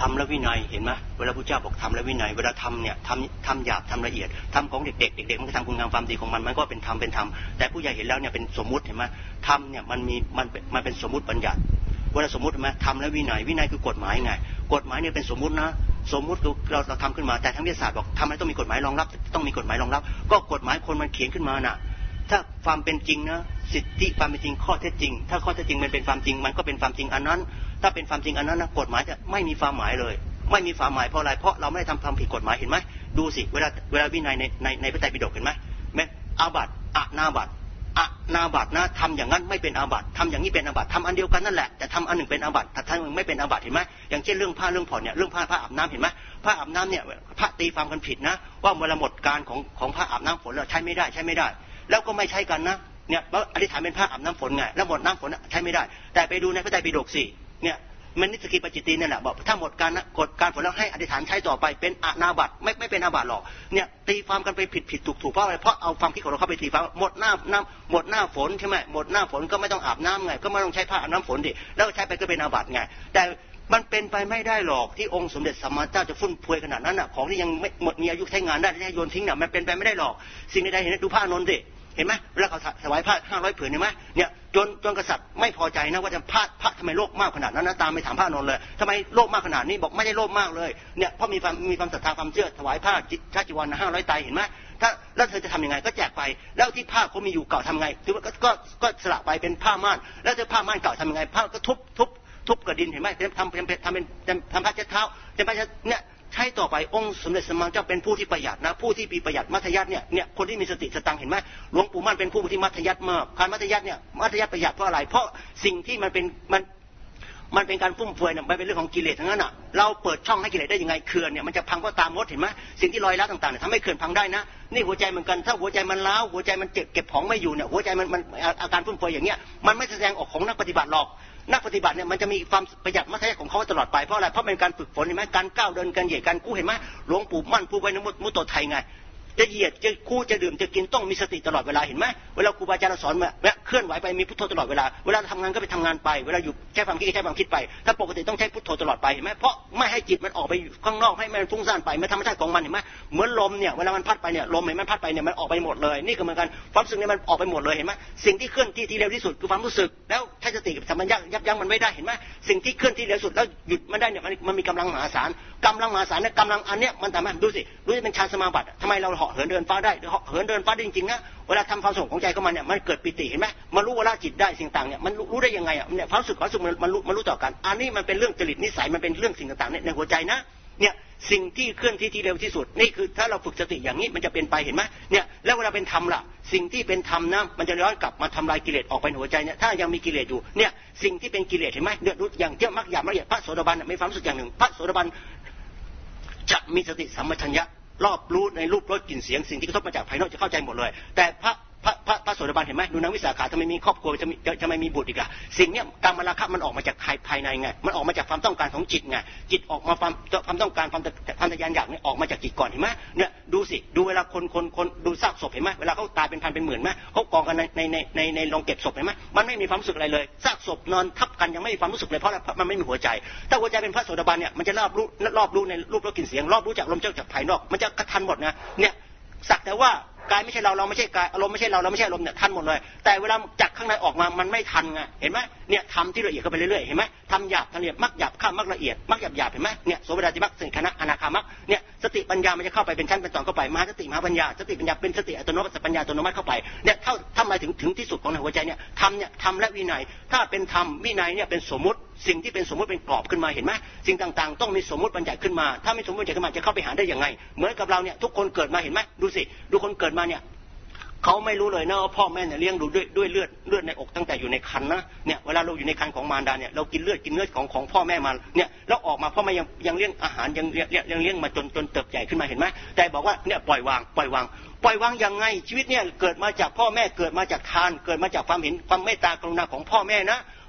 ทำและวินัยเห็นไหมเวลาพระเจ้าบอกทำและวินัยเวลาทำเนี่ยทำหยาบทำละเอียดทำของเด็กๆมันก็ทำคุณงามความดีของมันก็เป็นธรรมแต่ผู้ใหญ่เห็นแล้วเนี่ยเป็นสมมุติเห็นไหมทำเนี่ยมันเป็นสมมุติบัญญัติเวลาสมมุติไหมทำและวินัยคือกฎหมายไงกฎหมายเนี่ยเป็นสมมุตินะสมมุติเราทำขึ้นมาแต่ทางวิทยาศาสตร์บอกทำอะไรต้องมีกฎหมายรองรับต้องมีกฎหมายรองรับก็กฎหมายคนมันเขียนขึ้นมาน่ะถ้าความเป็นจริงนะสิทธิความเป็นจริงข้อเท็จจริงถ้าข้อเท็จจริงมันเป็นความจริงมันก็เป็นความจริงอันนั้นถ้าเป็นความจริงอันนั้นนะกฎหมายจะไม่มีความหมายเลยไม่มีความหมายเพราะอะไรเพราะเราไม่ได้ทำผิดกฎหมายเห็นไหมดูสิเวลาวินัยในพระไตรปิฎกเห็นไหมอาบัติอนาบัตินะทำอย่างนั้นไม่เป็นอาบัติทำอย่างนี้เป็นอาบัติทำอันเดียวกันนั่นแหละแต่ทำอันหนึ่งเป็นอาบัติแต่ทำอันหนึ่งไม่เป็นอาบัติเห็นไหมอย่างเช่นเรื่องผ้าเรื่องผ่อนเนี่ยเรื่องผ้าอาบน้ำเห็นไหมผ้าอาบน้ำเนี่ยพระตีความกันผิดนะว่าเวลาหมดการของผ้าอาบน้ำฝนแล้วใช้ไม่ได้แล้วก็ไม่ใช้กันนะเนี่ยอธิษฐานเป็นผ้าอาบน้ำฝนไงแล้วหมดน้ำฝนใช้ไม่ได้แต่ไปดูในพระไตรปิฎกสิเนี่ยมันนิสกิปจิตตินั่นแหละบอกถ้าหมดการฝนแล้วให้อธิษฐานใช้ต่อไปเป็นอนาบัติไม่เป็นอาบัติหรอกเนี่ยตีความกันไปผิดถูกเพราะอะไรเพราะเอาความคิดของเราเข้าไปตีความหมดหน้าฝนใช่ไหมหมดหน้าฝนก็ไม่ต้องอาบน้ำไงก็ไม่ต้องใช้ผ้าอาบน้ำฝนดิแล้วใช้ไปก็เป็นอาบัติไงแต่มันเป็นไปไม่ได้หรอกที่องค์สมเด็จสัมมาเจ้าจะฟุ่มเฟือยขนาดนั้นน่ะของที่ยังไม่หมดมีอายุใช้งานได้ที่โยนทิ้งน่ะมันเป็นไปไม่ได้หรอกสิ่งใดๆเห็นดูผ้านนท์สิเห็นไหมเวลาเขาถวายผ้า500 ผืนเห็นไหมเนี่ยจนกษัตริย์ไม่พอใจนะว่าจะพระทำไมโลภมากขนาดนั้นนะตามไปถามพระนนท์เลยทำไมโลภมากขนาดนี้บอกไม่ได้โลภมากเลยเนี่ยเพราะมีความศรัทธาความเชื่อถวายผ้าชาจีวร500 ไตรเห็นไหมถ้าแล้วเธอจะทำยังไงก็แจกไปแล้วที่ผ้าเขามีอยู่เก่าทำไงถือว่าก็สละไปเป็นผ้าม่านแล้วถ้าผ้าม่านเก่าทำยังไงผ้าก็ทุบกับดินเห็นไหมทำผ้าเช็ดเท้าเป็นผ้าเนี่ยใช้ต่อไปองค์สมเด็จสัมมาเจ้าเป็นผู้ที่ประหยัดนะผู้ที่มีประหยัดมัธยัสถ์เนี่ยคนที่มีสติสตังเห็นไหมหลวงปู่มั่นเป็นผู้ที่มัธยัสถ์มากการมัธยัสถ์ประหยัดเพราะอะไรเพราะสิ่งที่มันเป็นการฟุ่มเฟือยเนี่ยมันเป็นเรื่องของกิเลสทั้งนั้นอ่ะเราเปิดช่องให้กิเลสได้ยังไงเขื่อนเนี่ยมันจะพังเพราะตามมดเห็นไหมสิ่งที่ลอยล้าต่างๆเนี่ยทำให้เขื่อนพังได้นะนี่หัวใจเหมือนกันถ้าหัวใจมันล้าวหัวใจมันเก็บของไม่อยู่เนี่ยหัวใจมันอาการฟุ่มเฟือยอย่างเงี้ยมันไม่แสดงออกของนักปฏิบัติหรอกนักปฏิบัติเนี่ยมันจะมีความประหยัดมัธยัสถ์ของเขาตลอดไปเพราะอะไรเพราะเป็นการฝึกฝนเห็นไหมการก้าวเดินการเหยียดการกู้เห็นไหมหลวงปู่มั่นผู้ไว้ในมุตโตไทยไงจะเหยียดจะกู้จะดื่มจะกินต้องมีสติตลอดเวลาเห็นไหมเวลาครูบาอาจารย์สอนมาเคลื่อนไหวไปมีพุทโธตลอดเวลาเวลาทำงานก็ไปทำงานไปเวลาอยู่ใช้ความคิดก็ใช้ความคิดไปถ้าปกติต้องใช้พุทโธตลอดไปเห็นไหมเพราะไม่ให้จิตมันออกไปข้างนอกให้มันฟุ้งซ่านไปมันธรรมชาติของมันเห็นไหมเหมือนลมเนี่ยเวลามันพัดไปเนี่ยลมเห็นมันพัดไปเนี่ยมันออกไปหมดเลยนี่ก็เหมือนกันความรู้สึกเนี่ยมันออกไปหมดเลยเห็นไหมสิ่งที่เคลื่อนที่เร็วที่สุดคือความรู้สึกแล้วถ้าสติกับสัมปชัญญะยับยั้งมันไม่ได้เห็นไหมสิ่งที่เคลื่อนที่เร็วสุดแล้วหยุดมันได้เนี่ยมันมีกำลังมหาศาลเนี่ยกำลังอันเนี้ยมันทำให้ดูสิรู้จะเป็นฌานสมาบัติทำไมเราเหาะเหินเดินฟ้าได้เหินเดินฟ้าได้จริงๆนะเวลาทำความสงบของใจเข้ามาเนี่ยมันเกิดปิติเห็นไหมมันรู้ว่าละจิตได้สิ่งต่างเนี่ยมันรู้ได้ยังไงอ่ะเนี่ยความรู้สึกมันรู้ต่อกันอันนี้มันเป็นเรื่องจริตนิสัยมันเป็นเรื่องสิ่งต่างๆในหัวใจนะเนี่ยสิ่งที่เคลื่อนที่เร็วที่สุดนี่คือถ้าเราฝึกสติอย่างนี้มันจะเป็นไปเห็นไหมเนี่ยแล้วเวลาเป็นธรรมล่ะสิ่งที่เป็นธรรมนะมันจะย้อนกลับมาทำลายกิเลสออกไปในหัวใจเนี่ยถ้ายังมีกิเลสอยู่เนี่ยสิ่งที่เป็นกิเลสเห็นไหมเนี่ยรู้อย่างเที่ยวมักหยาบละเอียดพระโสดาบันมีความรู้สึกอย่างหนึ่งพระโสดาบันจะมีสติสัมปชัญญะรอบรู้ในรูปรสกลิ่นเสียงสิ่งที่กระทบมาจากภายนอกจะเข้าใจหมดเลยแต่พระโสดาบันเห็นไหมดูนางวิสาขาทำไมมีครอบครัวจะไม่มีบุตรอีกล่ะสิ่งเนี้ยการมาราคะมันออกมาจากภายในไงมันออกมาจากความต้องการของจิตไงจิตออกมาความต้องการความทะยานอยากเนี่ยออกมาจากจิตก่อนเห็นไหมเนี่ยดูสิดูเวลาคนดูซากศพเห็นไหมเวลาเขาตายเป็นพันเป็นหมื่นไหมเขากองกันในโรงเก็บศพเห็นไหมมันไม่มีความรู้สึกอะไรเลยซากศพนอนทับกันยังไม่มีความรู้สึกเลยเพราะมันไม่มีหัวใจถ้าหัวใจเป็นพระโสดาบันเนี่ยมันจะรอบรู้ในรูปรสกลิ่นเสียงรอบรู้จากลมจากภายนอกมันจะกระทันหมดนะเนี่ยสักแต่ว่ากายไม่ใช่เราไม่ใช่กายอารมณ์ไม่ใช่เราไม่ใช่อารมณ์เนี่ยทันหมดเลยแต่เวลาจากข้างในออกมามันไม่ทันไงเห็นไหมเนี่ยทำที่ละเอียดเข้าไปเรื่อยๆเห็นไหมทำหยาบละเอียดมักหยาบข้ามมักละเอียดมักหยาบเห็นไหมเนี่ยโสดาจิมักสิงคณะอนาคามักเนี่ยสติปัญญามันจะเข้าไปเป็นชั้นเป็นตอนเข้าไปมหาสติมหาปัญญาสติปัญญาเป็นสติอัตโนมัติปัญญาอัตโนมัติเข้าไปเนี่ยถ้ามาถึงที่สุดของหัวใจเนี่ยทำและวินัยถ้าเป็นธรรมวินัยเนี่ยเป็นสมมุติสิ่งที่เป็นสมมุติเป็นกรอบขึ้นมาเห็นไหมสิ่งต่างๆต้องมีสมมุติบัญญัติขึ้นมาถ้าไม่สมมุติบัญญัติขึ้นมาจะเข้าไปหาได้ยังไงเหมือนกับเราเนี่ยทุกคนเกิดมาเห็นไหมดูสิดูคนเกิดมาเนี่ยเขาไม่รู้เลยนะว่าพ่อแม่เนี่ยเลี้ยงดูด้วยเลือดในอกตั้งแต่อยู่ในครรภ์นะเนี่ยเวลาเราอยู่ในครรภ์ของมารดาเนี่ยเรากินเลือดของพ่อแม่มาเนี่ยแล้วออกมาพ่อแม่ยังเลี้ยงอาหารยังเลี้ยงมาจนเติบใหญ่ขึ้นมาเห็นไหมแต่บอกว่าเนี่ยปล่อยวางยังไงชีวิตเนี่ยเกิดมาจากพ่อแม่เกิดมาจากทานเกิดมาจากความเห็นความเมตตากรุณาของพ่อแม่นะ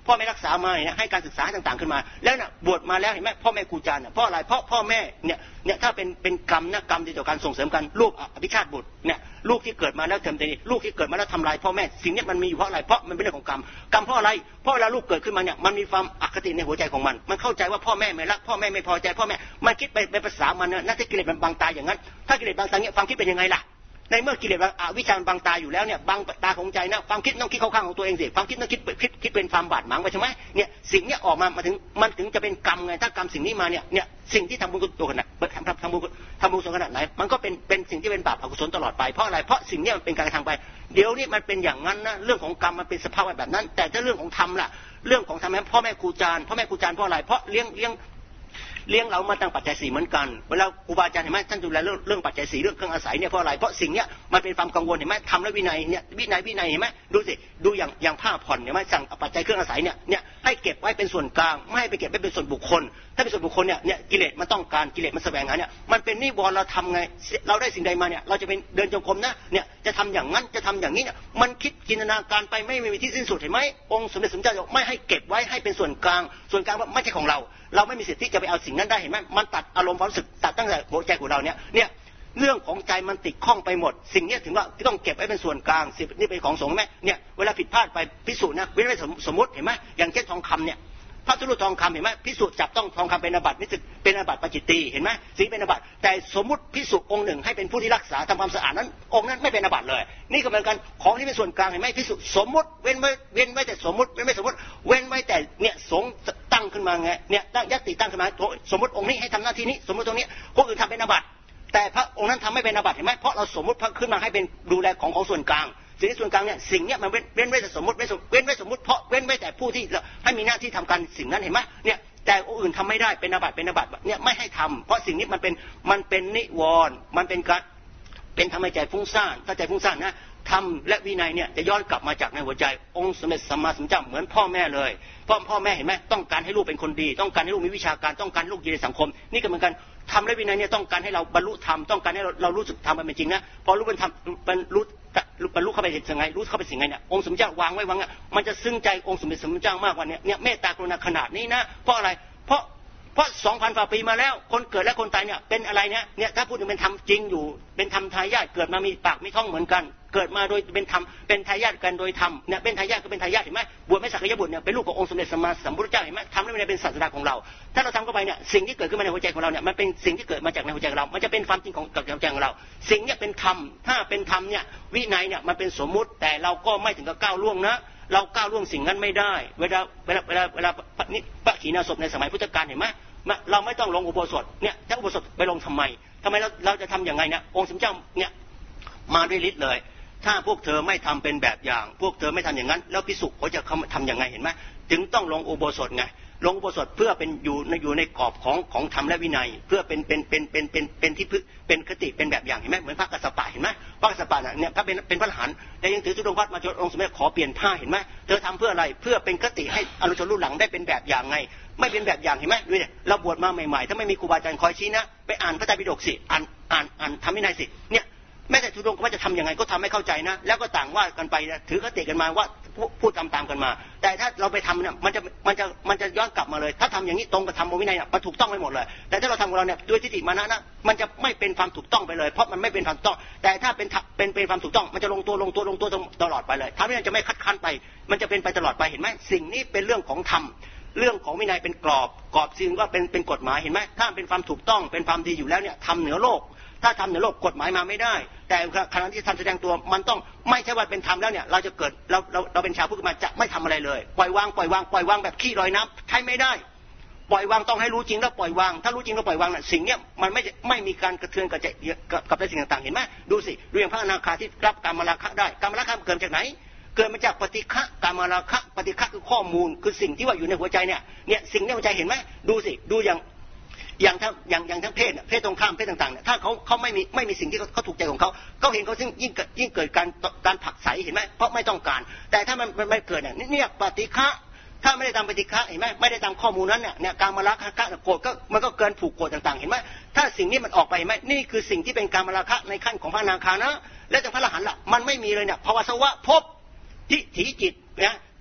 พ่อแม่รักษามาเนี่ยให้การศึกษาต่างๆขึ้นมาแล้วน่ะบวชมาแล้วเห็นไหมพ่อแม่ครูอาจารย์เพราะอะไรเพราะพ่อแม่เนี่ยถ้าเป็นกรรมนะกรรมที่ต่อการส่งเสริมกันลูกอภิชาติบุตรเนี่ยลูกที่เกิดมาแล้วเทำแต่ลูกที่เกิดมาแล้วทำลายพ่อแม่สิ่งนี้มันมีอยู่เพราะอะไรเพราะมันเป็นเรื่องของกรรมเพราะอะไรเพราะเวลาลูกเกิดขึ้นมาเนี่ยมันมีความอคติในหัวใจของมันเข้าใจว่าพ่อแม่ไม่รักพ่อแม่ไม่พอใจพ่อแม่มันคิดไปภาษามันนะถ้ากิเลสมันบังตาอย่างนั้นถ้ากิเลสบังตาเนี่ยความคิดเป็นยังไงล่ะในเมื่อกิเลสวิชาบังตาอยู่แล้วเนี่ยบังตาของใจนะความคิดต้องคิดเข้าข้างของตัวเองสิความคิดต้องคิดเป็นความบาดหมางไปใช่ไหมเนี่ยสิ่งนี้ออกมามันถึงจะเป็นกรรมไงถ้ากรรมสิ่งนี้มาเนี่ยสิ่งที่ทำบุญตัวขนาดทำบุญขนาดไหนมันก็เป็นสิ่งที่เป็นบาปอกุศลตลอดไปเพราะอะไรเพราะสิ่งนี้มันเป็นการกระทำไปเดี๋ยวนี้มันเป็นอย่างนั้นนะเรื่องของกรรมมันเป็นสภาพแบบนั้นแต่ถ้าเรื่องของธรรมล่ะเรื่องของธรรมพ่อแม่ครูอาจารย์เพราะอะไรเพราะเลี้ยงเรามาตั้งปัจจัย4เหมือนกันเวลาครูบาอาจารย์เห็นไหมท่านดูแลเรื่องปัจจัย4เรื่องเครื่องอาศัยเนี่ยเพราะอะไรเพราะสิ่งเนี้ยมันเป็นความกังวลเห็นไหมทำแล้ววินัยเนี่ยวินัยเห็นไหมดูสิดูอย่างผ้าผ่อนเห็นไหมสั่งปัจจัยเครื่องอาศัยเนี่ยให้เก็บไว้เป็นส่วนกลางไม่ให้ไปเก็บไว้เป็นส่วนบุคคลถ้าเป็นส่วนบุคคลเนี่ยกิเลสมันต้องการกิเลสมันแสวงหาเนี่ยมันเป็นนิวรณ์เราทำไงเราได้สิ่งใดมาเนี่ยเราจะเป็นเดินจงกรมนะเนี่ยจะทำอย่างนั้นจะทำอย่างนี้เนี่ยมันคิดจินตนาการไปไม่มีที่สิ้นสุดเห็นไหมองค์สมเด็จสมเด็จไม่ให้เก็บไว้ให้เป็นส่วนกลางว่าไม่ใช่ของเราไม่มีสิทธิ์ที่จะไปเอาสิ่งนั้นได้เห็นไหมมันตัดอารมณ์ความรู้สึกตัดตั้งแต่หัวใจของเราเนี่ยเรื่องของใจมันติดข้องไปหมดสิ่งนี้ถึงว่าต้องเก็บไว้เป็นส่วนกลางนี่เป็นของสงฆ์ไหมเนี่ยเวลาผิดพลาดไปพิสูจน์นะไม่สมมติเห็นไหมอย่างเช่นทองคำเนี่ยพระธุรุทองคำเห็นไหมพิสูจน์จับต้องทองคำเป็นอาบัตินี่เป็นอาบัติปาจิตตีเห็นไหมสิ่งเป็นอาบัติแต่สมมติพิสูจน์องค์หนึ่งให้เป็นผู้ที่รักษาทำความสะอาดนั้นองค์นั้นไม่เป็นอาบัติเลยนี่ก็เหมือนกันของที่เป็นส่วนกลางเห็นไหมพิสูจน์สมมติเว้นไว้แต่สมมติเว้นไว้แต่เนี่ยสงตั้งขึ้นมาไงเนี่ยตั้งยัตติตั้งขึ้นมาสมมติองค์นี้ให้ทำหน้าที่นี้สมมติตรงนี้คนอื่นทำเป็นอาบัติแต่พระองค์นั้นทำไม่เป็นอาบัติเห็นไหมเพราะเราสมมติขึ้นมาให้เป็นดูแลของส่วนกลางสิ่งที่ส่วนกลางเนี่ยสิ่งเนี้ยมันเว้นไว้แต่สมมติเว้นไว้สมมติเพราะเว้นไว้แต่ผู้ที่ให้มีหน้าที่ทำการสิ่งนั้นเห็นไหมเนี่ยแต่องค์อื่นทำไม่ได้เป็นอาบัติเนี่ยไม่ให้ทำเพราะสิ่งนี้มันเป็นนิวรณ์มันเป็นการเป็นทำให้ใจฟุ้งซ่านถ้าใจฟุ้งซ่านนะธรรมและวินัยเนี่ยจะย้อนกลับมาจากในหัวใจองค์สมเด็จสัมมาสัมพุทธเจ้าเหมือนพ่อแม่เลยพ่อแม่เห็นไหมต้องการให้ลูกเป็นคนดีต้องการให้ลูกมีวิชาการต้องการลูกอยู่ในสังคมนี่ก็เหมือนกันธรรมและวินัยเนี่ยต้องการให้เราบรรลุธรรมต้องการให้เรารู้สึกธรรมมันเป็นจริงนะพอรู้เป็นธรรมบรรลุเข้าไปเห็นยังไงรู้เข้าไปสิ่งไงเนี่ยองค์สมเด็จเจ้าวางไว้มันจะซึ้งใจองค์สมเด็จสัมมาสัมพุทธเจ้ามากกว่าเนี่ยเมตตากรุณาขนาดนี้นะเพราะอะไรเพราะ 2,000 กว่าปีมาแล้วคนเกิดและคนตายเนี่ยเป็นอะไรเนี่ยถ้าพูดถึงเป็นธรรมจริงอยู่เป็นธรรมทายาทเกิดมามีปากมีท้องเหมือนกันเกิดมาโดยเป็นธรรมเป็นทายาทกันโดยธรรมเนี่ยเป็นทายาทก็เป็นทายาทเห็นไหมบวชไม่สักยบุตรเนี่ยเป็นลูกขององค์สมเด็จสัมมาสัมพุทธเจ้าเห็นไหมทำแล้วมันเป็นศาสดาของเราถ้าเราทำเข้าไปเนี่ยสิ่งที่เกิดขึ้นมาในหัวใจของเราเนี่ยมันเป็นสิ่งที่เกิดมาจากในหัวใจของเรามันจะเป็นความจริงของกับหัวใจของเราสิ่งนี้เป็นธรรมถ้าเป็นธรรมเนี่ยวินัยเนี่ยมันเป็นสมมุติแต่เราก็ไม่ถึงกับก้าวล่วงนะเราก้าวล่วงสิ่งนั้นไม่ได้เวลาพระขีณาสพในสมัยพุทธกาลเห็นไหมเราไม่ต้องลงอุโบสถเนี่ยถ้าอุโบสถไปลงทำไมเราจะทำอย่างไรเนี่ยองค์สมเด็จเจ้าเนี่ยมาด้วยฤทธิ์เลยถ้าพวกเธอไม่ทำเป็นแบบอย่างพวกเธอไม่ทำอย่างนั้นแล้วภิกษุเขาจะทำอย่างไรเห็นไหมถึงต้องลงอุโบสถไงลงอุโบสถเพื่อเป็นอยู่ในกรอบของธรรมและวินัยเพื่อเป็นที่พึ่งเป็นคติเป็นแบบอย่างเห็นไหมเหมือนพระกัสสปะเห็นไหมพระกัสสปะเนี่ยถ้าเป็นพระอรหันต์แต่ยังถือธุดงค์วัดมาจนองค์สมเด็จขอเปลี่ยนผ้าเห็นไหมเธอทำเพื่ออะไรเพื่อเป็นคติให้อนุชนรุ่นหลังได้เป็นแบบอย่างไงไม่เป็นแบบอย่างเห็นไหมดูเนี่ยเราบวชมาใหม่ๆถ้าไม่มีครูบาอาจารย์คอยชี้นะไปอ่านพระไตรปิฎกสิอ่านทำวินัยสิเนี่ยแม้แต่ธุดงค์ว่าจะทำยังไงก็ทำให้เข้าใจนะแล้วก็ต่างว่ากันไปถือคติกันมาว่าพูดตามกันมาแต่ถ้าเราไปทำเนี่ยมันจะย้อนกลับมาเลยถ้าทำอย่างนี้ตรงกับธรรมวินัยมันถูกต้องไปหมดเลยแต่ถ้าเราทำของเราเนี่ยด้วยทิฏฐิมานะมันจะไม่เป็นความถูกต้องไปเลยเพราะมันไม่เป็นความถูกต้องแต่ถ้าเป็นความถูกต้องมันจะลงตัวตลอดไปเลยธรรมวินัยจะไม่คัดค้านไปมันจะเป็นไปตลอดไปเห็นไหมสิ่งนี้เป็นเรื่องของธรรมเรื่องของวินัยเป็นกรอบสิ่งว่าเป็นกฎหมายเห็นไหมถ้าเป็นความถูกต้องเป็นความดีอยู่แล้วเนี่ยทำเหนือโลกถ้าทำเหนือโลกกฎหมายมาไม่ได้แต่ขณะที่ทำแสดงตัวมันต้องไม่ใช่ว่าเป็นธรรมแล้วเนี่ยเราจะเกิดเราเป็นชาวพุทธมาจะไม่ทำอะไรเลยปล่อยวางแบบขี้ลอยน้ำใช้ไม่ได้ปล่อยวางต้องให้รู้จริงแล้วปล่อยวางถ้ารู้จริงแล้วปล่อยวางน่ะสิ่งเนี้ยมันไม่มีการกระเทือนกับสิ่งต่างๆเห็นไหมดูสิดูอย่างพระอนาคาที่รับกามราคะได้กามราคะเกิดจากไหนเกิดมาจากปฏิฆะกามราคะปฏิฆะคือข้อมูลคือสิ่งที่ว่าอยู่ในหัวใจเนี่ยสิ่งในหัวใจเห็นไหมดูสิดูอย่างทั้งเพศตรงข้ามเพศต่างๆเนี่ยถ้าเขาไม่มีสิ่งที่เขาถูกใจของเขาเห็นเขายิ่งเกิดการผลักไสเห็นไหมเพราะไม่ต้องการแต่ถ้ามันไม่เกิดเนี่ยปฏิฆะถ้าไม่ได้ตามปฏิฆะเห็นไหมไม่ได้ตามข้อมูลนั้นเนี่ยการมาราคะโกรธก็มันก็เกินผูกโกรธต่างๆเห็นไหมถ้าสิ่งนี้มันออกไปเห็นไหมนี่คือสิ่งที่เป็นการมาราคะในขั้นของพระอนาคานะและจากพระอรหันต์ล่ะมันไม่มีเลยเนี่ยภวสวะภพทิฏฐิจิตนะ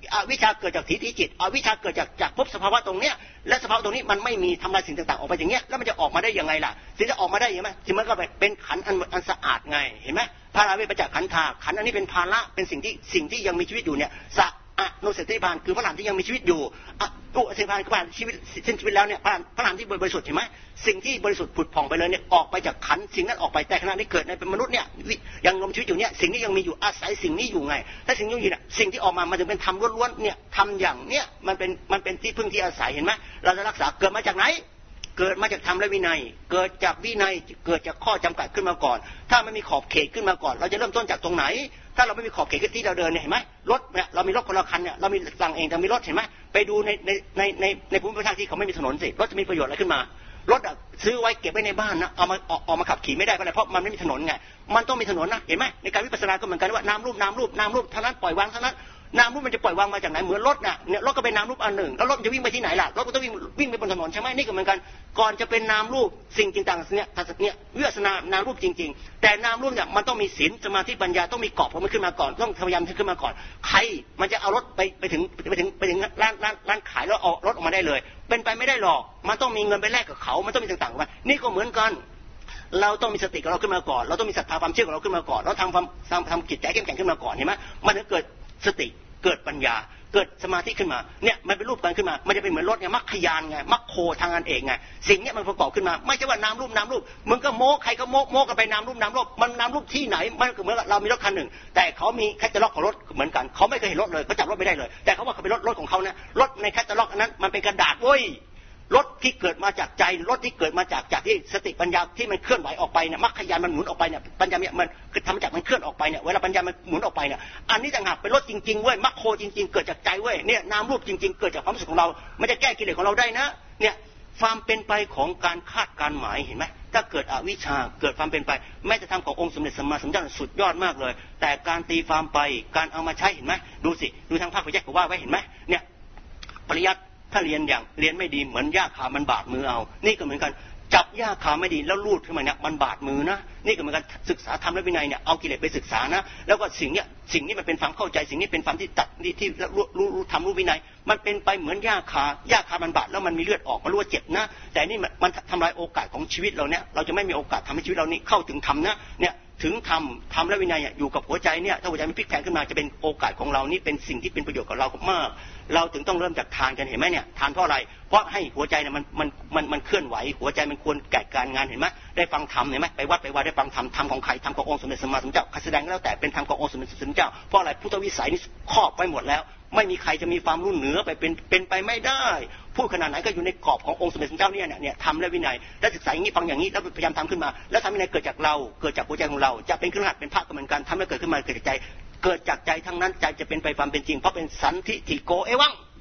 อวิชชาเกิดจากถีฏฐิจิตอวิชชาเกิดจากพบสภาวะตรงเนี้ยและสภาวะตรงนี้มันไม่มีทำลายสิ่งต่างๆออกไปอย่างเงี้ยแล้วมันจะออกมาได้ยังไงล่ะสิ่งจะออกมาได้ยังไงสิ่งมันก็เป็นขันธ์อันสะอาดไงเห็นไหมพระราเวปจักขันธาขันธ์อันนี้เป็นภาระเป็นสิ่งที่ยังมีชีวิตอยู่เนี่ยอนุสติภาณคือพระหลานที่ยังมีชีวิตอยู่ตุอสิภาณคือพระหลานชีวิตสิ้นชีวิตแล้วเนี่ยพระหลานที่บริสุทธิ์เห็นไหมสิ่งที่บริสุทธิ์ผุดผ่องไปเลยเนี่ยออกไปจากขันธ์สิ่งนั้นออกไปแต่ขณะที่เกิดในเป็นมนุษย์เนี่ยยังมีชีวิตอยู่เนี่ยสิ่งนี้ยังมีอยู่อาศัยสิ่งนี้อยู่ไงถ้าสิ่งนี้อยู่เนี่ยสิ่งที่ออกมามันจะเป็นธรรมล้วนๆเนี่ยทำอย่างเนี่ยมันเป็นที่พึ่งที่อาศัยเห็นไหมเราจะรักษาเกิดมาจากไหนเกิดมาจากธรรมและวินัยเกิดจากวินัยเกิดจากข้อจำกัดขึ้นมาก่อนถ้าไม่มีขอบเขตขึ้นมาก่อนเราจะเริ่มต้นจากตรงไหนถ้าเราไม่มีขอบเขตที่เราเดินเนี่ยเห็นไหมรถเนี่ยเรามีรถคนละคันเนี่ยเรามีสั่งเองแต่มีรถเห็นไหมไปดูในภูมิประเทศที่เขาไม่มีถนนสิรถจะมีประโยชน์อะไรขึ้นมารถซื้อไว้เก็บไว้ในบ้านนะเอามาขับขี่ไม่ได้เพราะมันไม่มีถนนไงมันต้องมีถนนนะเห็นไหมในการวิปัสสนาก็เหมือนกันว่าน้ำรูปเท่านั้นปล่อยวางเท่านั้นน้ำรูปมันจะปล่อยวางมาจากไหนเหมือนรถน่ะเนี่ยรถก็เป็นน้ำรูปอันหนึ่งแล้วรถจะวิ่งไปที่ไหนล่ะรถก็ต้องวิ่งไปบนถนนใช่ไหมนี่ก็เหมือนกันก่อนจะเป็นน้ำรูปสิ่งต่างๆเนี่ยวิปัสสนาน้ำรูปจริงๆแต่น้ำรูปเนี่ยมันต้องมีศีลสมาธิปัญญาต้องมีกรอบของมันขึ้นมาก่อนต้องพยายามขึ้นมาก่อนใครมันจะเอารถไปถึงร้านขายแล้วเอารถออกมาได้เลยเป็นไปไม่ได้หรอกมันต้องมีเงินไปแลกกับเขามันต้องมีต่างๆมานี่ก็เหมือนกันเราต้องมีสติของเราขึ้นมาก่อนเราต้องมีศรัทธาความเชื่อของเราขึ้นมาก่อนเราทำจิตใจเข้มแข็งขึ้นมาก่อนเห็นไหมมันจะเกิดสติเกิดปัญญาเกิดสมาธิขึ้นมาเนี่ยมันเป็นรูปกันขึ้นมามันจะเป็นเหมือนรถไงมรรคยานไงมรรคโคทางอันเองไงสิ่งนี้มันประกอบขึ้นมาไม่ใช่ว่าน้ำรูปมึงก็โม้ใครก็โม้กันไปน้ำรูปมันน้ำรูปที่ไหนมันก็เหมือนเรามีรถคันหนึ่งแต่เขามีแคตตาล็อกของรถเหมือนกันเขาไม่เคยเห็นรถเลยเขาจับรถไม่ได้เลยแต่เขาว่าเขาเป็นรถของเขานะรถในแคตตาล็อกอันนั้นมันเป็นกระดาษเว้ยรถที่เกิดมาจากใจรถที่เกิดมาจากที่สติปัญญาที่มันเคลื่อนไหวออกไปเนี่ยมรรคญาณมันหมุนออกไปเนี่ยปัญญาเนี่ยมันคือทำมาจากมันเคลื่อนออกไปเนี่ยเวลาปัญญามันหมุนออกไปเนี่ยอันนี้ต่างหากเป็นรถจริงๆเว้ยมรรคโคจริงๆเกิดจากใจเว้ยเนี่ยนามรูปจริงๆเกิดจากความรู้สึกของเราไม่ได้แก้กิเลสของเราได้นะเนี่ยความเป็นไปของการคาดการหมายเห็นไหมถ้าเกิดอวิชชาเกิดความเป็นไปแม้จะทำขององค์สมเด็จสัมมาสัมพุทธเจ้าสุดยอดมากเลยแต่การตีความไปการเอามาใช้เห็นไหมดูสิดูทางภาคปริยัติเขาว่าไว้เห็นไหมเนี่ยปริยัติถ้าเรียนไม่ดีเหมือนหญ้าคามันบาดมือเอานี่ก็เหมือนกันจับหญ้าคาไม่ดีแล้วลูดขึ้นมาเนี่ยมันบาดมือนะนี่ก็เหมือนกันศึกษาธรรมและวินัยเนี่ยเอากิเลสไปศึกษานะแล้วก็สิ่งนี้มันเป็นความเข้าใจสิ่งนี้เป็นความที่ตัดที่รู้ธรรมรู้วินัยมันเป็นไปเหมือนหญ้าคามันบาดแล้วมันมีเลือดออกมันรู้ว่าเจ็บนะแต่นี่มันทำลายโอกาสของชีวิตเราเนี่ยเราจะไม่มีโอกาสทำให้ชีวิตเรานี่เข้าถึงธรรมนะเนี่ยถึงธรรมและวินัยอยู่กับหัวใจเนี่ยถ้าหัวใจมันพลิกแพลงขึ้นมาจะเป็นโอกาสของเรานี่เป็นสิ่งที่เป็นประโยชน์กับเรามากเราถึงต้องเริ่มจากทานกันเห็นไหมเนี่ยทานเพราะอะไรเพราะให้หัวใจเนี่ยมันเคลื่อนไหวหัวใจมันควรแก่การงานเห็นไหมได้ฟังธรรมเห็นไหมไปวัดไปวาได้ฟังธรรมของใครธรรมขององค์สมเด็จสัมมาสัมพุทธเจ้าใครแสดงแล้วแต่เป็นธรรมขององค์สมเด็จสัมมาสัมพุทธเจ้าเพราะอะไรพุทธวิสัยนี่ครอบไว้หมดแล้วไม่มีใครจะมีความรู้เหนือไปเป็นไปไม่ได้พูดขนาดไหนก็อยู่ในกรอบขององค์สมเด็จพระเจ้าเนี่ยทำและวินัยและศึกษาอย่างนี้ฟังอย่างนี้แล้วพยายามทำขึ้นมาแล้วทำวินัยเกิดจากเราเกิดจากหัวใจของเราจะเป็นเครื่องหัดเป็นพระก็เหมือนกันทำให้เกิดขึ้นมาเกิดจากใจทั้งนั้นใจจะเป็นไปความเป็นจริงเพราะเป็นสันทิฏฐิโกเอวัง